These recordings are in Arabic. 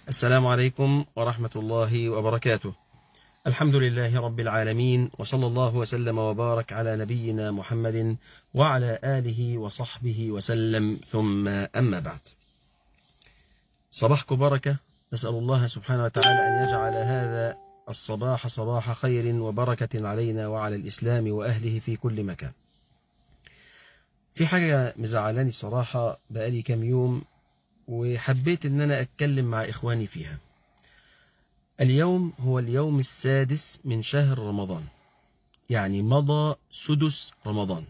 السلام عليكم ورحمة الله وبركاته. الحمد لله رب العالمين، وصلى الله وسلم وبارك على نبينا محمد وعلى آله وصحبه وسلم، ثم أما بعد. صباحكم بركة. نسأل الله سبحانه وتعالى أن يجعل هذا الصباح صباح خير وبركة علينا وعلى الإسلام وأهله في كل مكان. في حاجة مزعلاني الصراحة بقالي كام يوم، وحبيت أن أنا أتكلم مع إخواني فيها. اليوم هو اليوم السادس من شهر رمضان، يعني مضى سدس رمضان.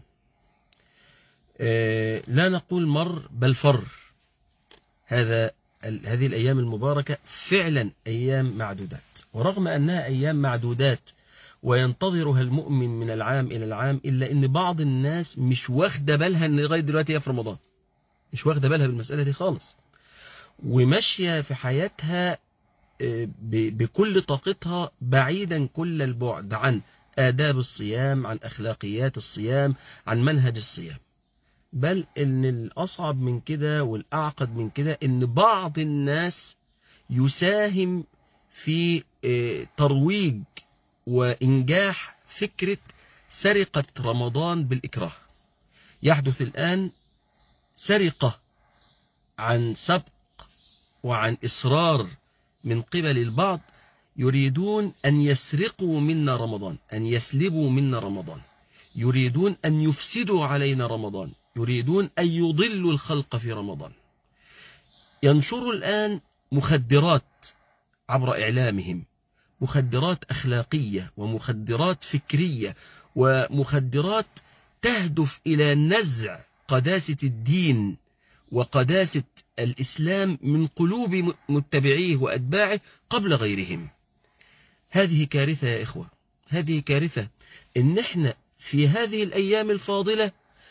لا نقول مر بل فر. هذه الأيام المباركة فعلا أيام معدودات، ورغم أنها أيام معدودات وينتظرها المؤمن من العام إلى العام، إلا أن بعض الناس مش واخدة بالها أن لغاية دلوقتي هي في رمضان، مش واخدة بالها بالمسألة دي خالص، وماشية في حياتها بكل طاقتها بعيدا كل البعد عن آداب الصيام، عن أخلاقيات الصيام، عن منهج الصيام. بل إن الأصعب من كده والأعقد من كده إن بعض الناس يساهم في ترويج وإنجاح فكرة سرقة رمضان بالإكراه. يحدث الآن سرقة عن سبق وعن إصرار من قبل البعض، يريدون أن يسرقوا منا رمضان، أن يسلبوا منا رمضان، يريدون أن يفسدوا علينا رمضان، يريدون أن يضلوا الخلق في رمضان. ينشروا الآن مخدرات عبر إعلامهم، مخدرات أخلاقية ومخدرات فكرية ومخدرات تهدف إلى نزع قداسة الدين وقداسة الإسلام من قلوب متبعيه وأتباعه قبل غيرهم. هذه كارثة يا إخوة، هذه كارثة. إن احنا في هذه الأيام الفاضلة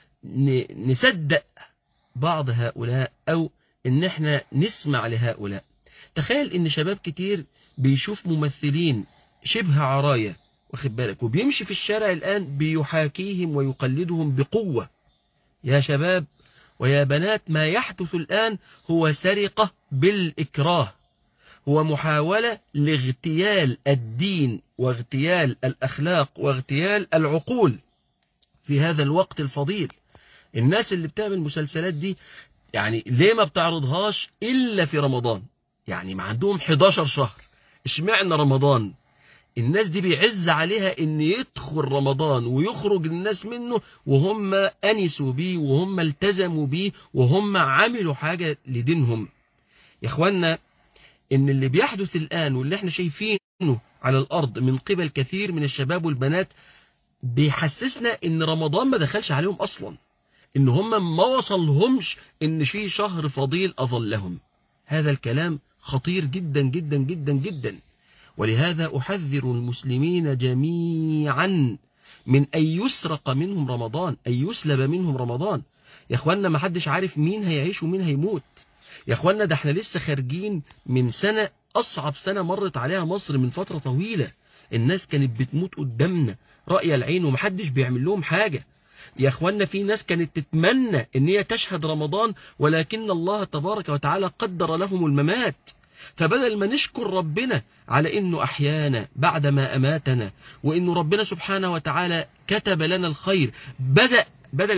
نصدق بعض هؤلاء، أو إن احنا نسمع لهؤلاء. تخيل إن شباب كتير بيشوف ممثلين شبه عراية، واخد بالك، وبيمشي في الشارع الآن بيحاكيهم ويقلدهم بقوة. يا شباب ويا بنات، ما يحدث الآن هو سرقة بالإكراه، هو محاولة لاغتيال الدين واغتيال الأخلاق واغتيال العقول في هذا الوقت الفضيل. الناس اللي بتعمل المسلسلات دي يعني ليه ما بتعرضهاش إلا في رمضان؟ يعني ما عندهم 11 شهر، اشمعنى رمضان؟ الناس دي بيعز عليها ان يدخل رمضان ويخرج الناس منه وهم أنسوا بيه وهم التزموا بيه وهم عملوا حاجة لدينهم. يا اخوانا، ان اللي بيحدث الآن واللي احنا شايفينه على الأرض من قبل كثير من الشباب والبنات بيحسسنا ان رمضان ما دخلش عليهم أصلا، ان هم ما وصلهمش ان في شهر فضيل أظلهم. هذا الكلام خطير جدا جدا جدا جدا. ولهذا أحذر المسلمين جميعا من أن يسرق منهم رمضان، أن يسلب منهم رمضان. يا اخوانا، ما حدش عارف مين هيعيش ومين هيموت. يا اخوانا، ده احنا لسه خارجين من سنة، أصعب سنة مرت عليها مصر من فترة طويلة. الناس كانت بتموت قدامنا رأي العين ومحدش بيعمل لهم حاجة. يا اخوانا، في ناس كانت تتمنى ان هي تشهد رمضان، ولكن الله تبارك وتعالى قدر لهم الممات. فبدل ما نشكر ربنا على انه احيانا بعدما اماتنا، وانه ربنا سبحانه وتعالى كتب لنا الخير، بدل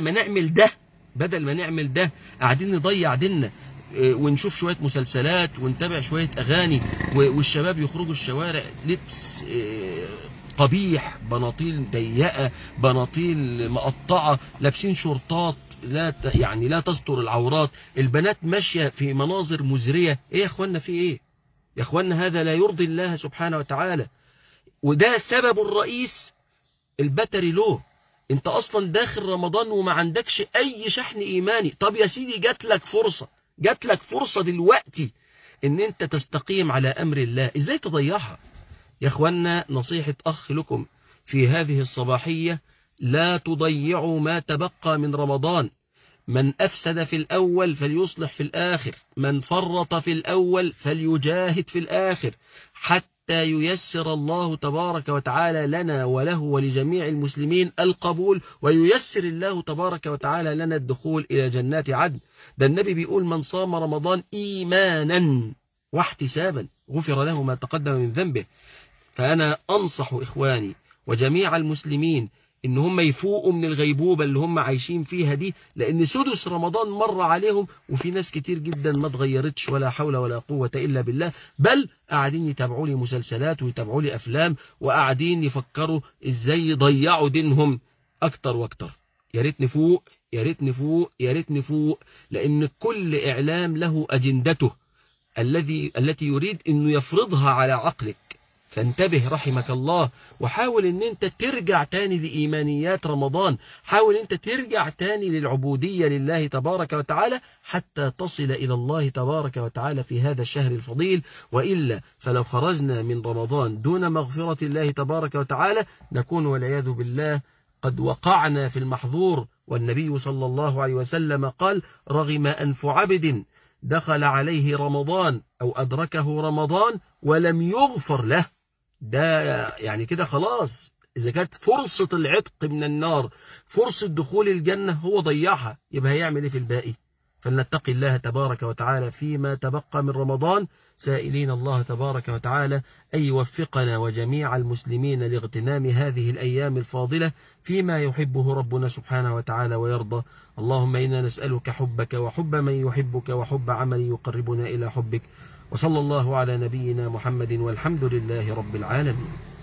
ما نعمل ده قاعدين نضيع ديننا، ونشوف شوية مسلسلات ونتابع شوية اغاني، والشباب يخرجوا الشوارع لبس قبيح، بناطيل ضيقة، بناطيل مقطعة، لابسين شورتات لا تستر العورات، البنات ماشية في مناظر مزرية. ايه يا اخوانا، في ايه يا اخوانا؟ هذا لا يرضي الله سبحانه وتعالى، وده سبب الرئيس البتري له. انت اصلا داخل رمضان وما عندكش اي شحن ايماني. طب يا سيدي، جات لك فرصة دلوقتي ان انت تستقيم على امر الله، ازاي تضيعها؟ يا اخوانا، نصيحة اخ لكم في هذه الصباحية: لا تضيعوا ما تبقى من رمضان. من أفسد في الأول فليصلح في الآخر، من فرط في الأول فليجاهد في الآخر، حتى ييسر الله تبارك وتعالى لنا وله ولجميع المسلمين القبول، وييسر الله تبارك وتعالى لنا الدخول إلى جنات عدن. ده النبي بيقول: من صام رمضان إيمانا واحتسابا، غفر له ما تقدم من ذنبه. فأنا أنصح إخواني وجميع المسلمين إن هم يفوقوا من الغيبوبة اللي هم عايشين فيها دي، لأن سدس رمضان مر عليهم وفي ناس كتير جدا ما اتغيرتش، ولا حول ولا قوة إلا بالله، بل قاعدين يتابعوا لي مسلسلات ويتابعوا لي أفلام، وقاعدين يفكروا إزاي يضيعوا دينهم أكتر وأكتر. يا ريت نفوق، يا ريت نفوق، يا ريت نفوق، لأن كل إعلام له أجندته التي يريد أنه يفرضها على عقلك. فانتبه رحمك الله، وحاول ان انت ترجع تاني لإيمانيات رمضان، حاول انت ترجع تاني للعبودية لله تبارك وتعالى حتى تصل إلى الله تبارك وتعالى في هذا الشهر الفضيل. وإلا فلو خرجنا من رمضان دون مغفرة الله تبارك وتعالى نكون والعياذ بالله قد وقعنا في المحظور. والنبي صلى الله عليه وسلم قال: رغم أنف عبد دخل عليه رمضان أو أدركه رمضان ولم يغفر له. ده يعني كده خلاص، إذا كانت فرصة العتق من النار، فرصة دخول الجنة، هو ضيعها، يبقى هيعمل إيه في الباقي؟ فلنتقي الله تبارك وتعالى فيما تبقى من رمضان، سائلين الله تبارك وتعالى أن يوفقنا وجميع المسلمين لاغتنام هذه الأيام الفاضلة فيما يحبه ربنا سبحانه وتعالى ويرضى. اللهم إنا نسألك حبك وحب من يحبك وحب عمل يقربنا إلى حبك. وصلى الله على نبينا محمد والحمد لله رب العالمين.